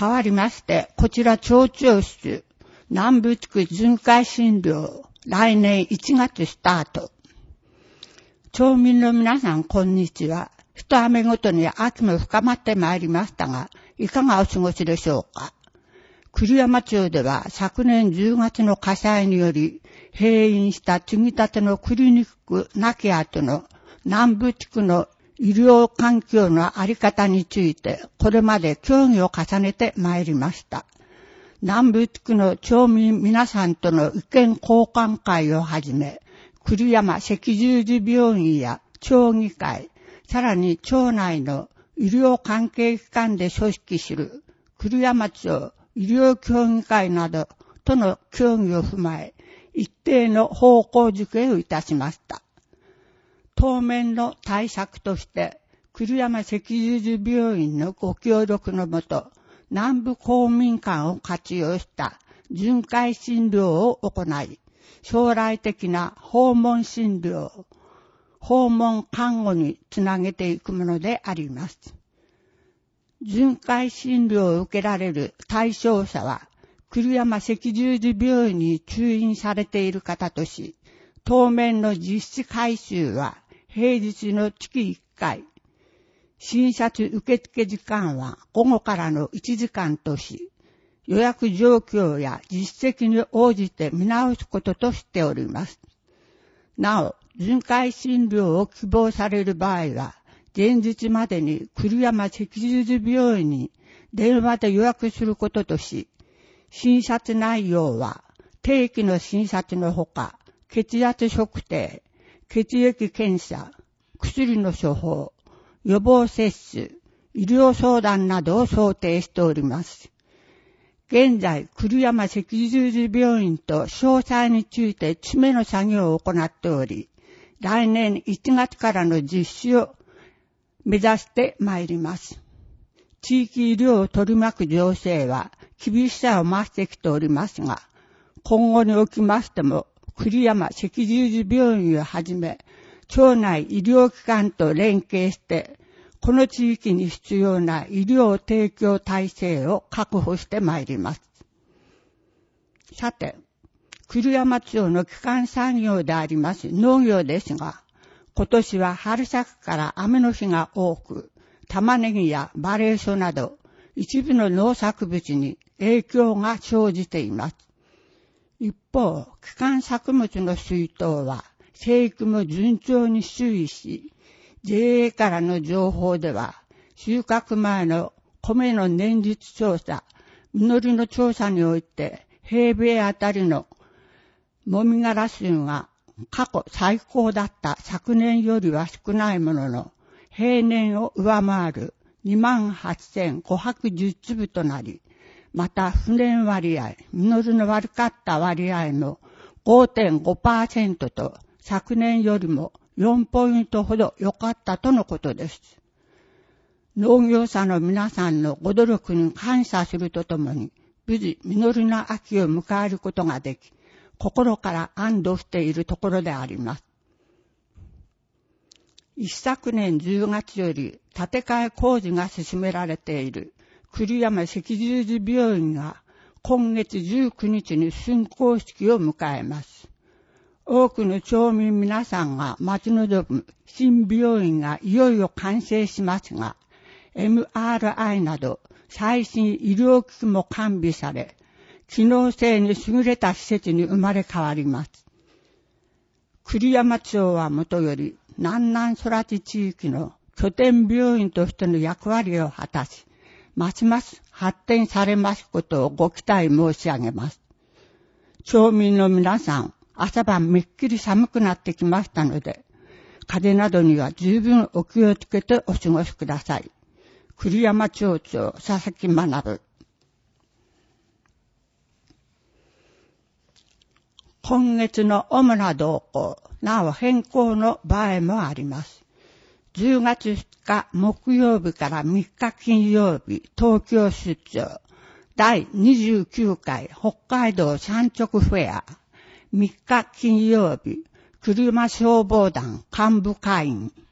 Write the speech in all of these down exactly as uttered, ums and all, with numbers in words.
変わりまして、こちら町長室、南部地区巡回診療、来年いちがつスタート。町民の皆さん、こんにちは。一雨ごとに秋も深まってまいりましたが、いかがお過ごしでしょうか。栗山町では昨年じゅうがつの火災により閉院した継ぎ立てのクリニックなき後の南部地区の医療環境のあり方についてこれまで協議を重ねてまいりました。南部地区の町民皆さんとの意見交換会をはじめ、栗山赤十字病院や町議会、さらに町内の医療関係機関で組織する栗山町医療協議会などとの協議を踏まえ、一定の方向づけをいたしました。当面の対策として、栗山赤十字病院のご協力のもと、南部公民館を活用した巡回診療を行い、将来的な訪問診療、訪問看護につなげていくものであります。巡回診療を受けられる対象者は、栗山赤十字病院に通院されている方とし、当面の実施回数は平日の月いっかい、診察受付時間は午後からのいちじかんとし、予約状況や実績に応じて見直すこととしております。なお、巡回診療を希望される場合は、前日までに栗山赤十字病院に電話で予約することとし、診察内容は定期の診察のほか、血圧測定、血液検査、薬の処方、予防接種、医療相談などを想定しております。現在、栗山赤十字病院と詳細について詰めの作業を行っており、来年いちがつからの実施を目指してまいります。地域医療を取り巻く情勢は厳しさを増してきておりますが、今後におきましても、栗山赤十字病院をはじめ、町内医療機関と連携して、この地域に必要な医療提供体制を確保してまいります。さて、栗山町の基幹産業であります農業ですが、今年は春先から雨の日が多く、玉ねぎやバレーソなど一部の農作物に影響が生じています。一方、基幹作物の水筒は生育も順調に推移し、ジェーエー からの情報では、収穫前の米の年率調査、実りの調査において、平米あたりのもみ殻数が過去最高だった昨年よりは少ないものの、平年を上回る にまんはっせんごひゃくじゅう 粒となり、また不燃割合、実りの悪かった割合も ごてんごパーセント と昨年よりもよんポイントほど良かったとのことです。農業者の皆さんのご努力に感謝するとともに、無事実りの秋を迎えることができ、心から安堵しているところであります。一昨年じゅうがつより建て替え工事が進められている栗山赤十字病院が今月じゅうくにちに竣工式を迎えます。多くの町民皆さんが待ち望む新病院がいよいよ完成しますが、エムアールアイ など最新医療機器も完備され、機能性に優れた施設に生まれ変わります。栗山町はもとより南南空地地域の拠点病院としての役割を果たし、ますます発展されますことをご期待申し上げます。町民の皆さん、朝晩めっきり寒くなってきましたので、風邪などには十分お気をつけてお過ごしください。栗山町長、佐々木学。今月の主な動向、なお変更の場合もあります。じゅうがつふつか木曜日からみっか金曜日、東京出張、だいにじゅうきゅうかい北海道産直フェア、みっか金曜日、栗山消防団幹部会員、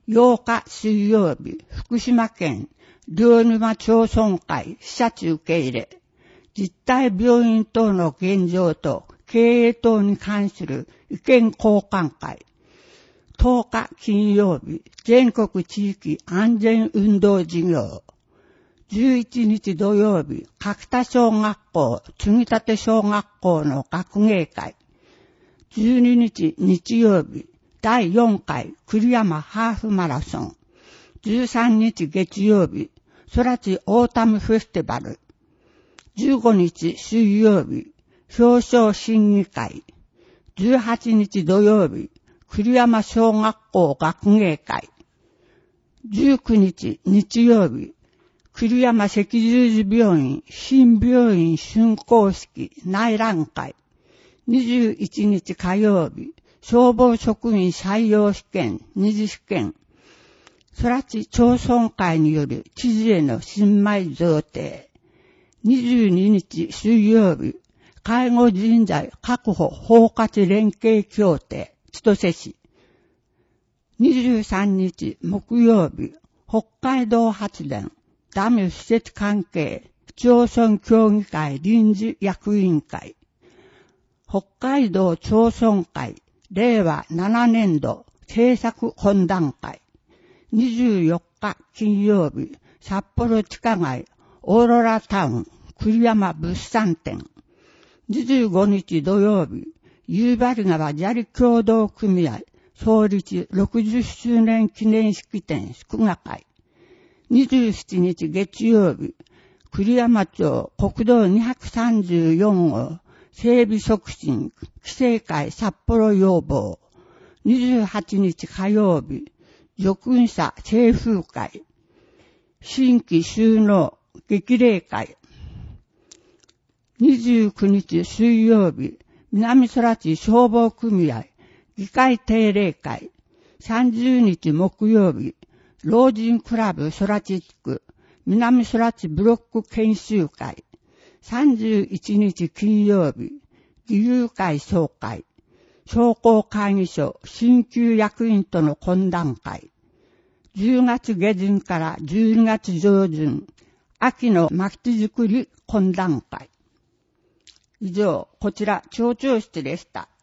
ようか水曜日、福島県両沼町村会視察受け入れ、実態病院等の現状と経営等に関する意見交換会。とおか金曜日、全国地域安全運動事業。じゅういちにち土曜日、角田小学校、継ぎ立て小学校の学芸会。じゅうににち日曜日、だいよんかい栗山ハーフマラソン。じゅうさんにち月曜日、空知オータムフェスティバル。じゅうごにち水曜日、表彰審議会。じゅうはちにち土曜日、栗山小学校学芸会。じゅうくにち日曜日、栗山赤十字病院新病院竣工式内覧会。にじゅういちにち火曜日、消防職員採用試験二次試験。空知町村会による知事への新米贈呈。にじゅうににち水曜日、介護人材確保包括連携協定千歳市。にじゅうさんにち木曜日、北海道発電ダム施設関係町村協議会臨時役員会。北海道町村会れいわななねんど政策懇談会。にじゅうよっか金曜日、札幌地下街オーロラタウン栗山物産展。にじゅうごにち土曜日、夕張川砂利協同組合創立ろくじゅっしゅうねん記念式典祝賀会。にじゅうしちにち月曜日、栗山町国道にひゃくさんじゅうよん号整備促進規制会札幌要望。にじゅうはちにち火曜日、助君者清風会。新規収納激励会。にじゅうくにち水曜日、南空知消防組合議会定例会。さんじゅうにち木曜日、老人クラブ空知地区南空知ブロック研修会。さんじゅういちにち金曜日、義勇会総会。商工会議所新旧役員との懇談会。じゅうがつ下旬からじゅうにがつ上旬、秋の町づくり懇談会。以上、こちら町長室でした。